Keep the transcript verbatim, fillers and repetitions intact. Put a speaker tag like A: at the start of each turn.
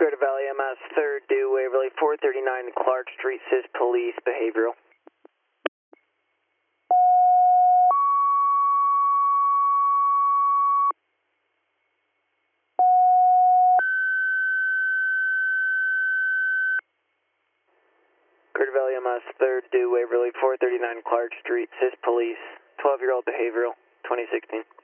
A: Greater Valley M S third due Waverly, four thirty-nine Clark Street, Sys Police, behavioral. Greater Valley M S third due Waverly, four thirty-nine Clark Street, Sys Police, twelve year old behavioral, twenty sixteen.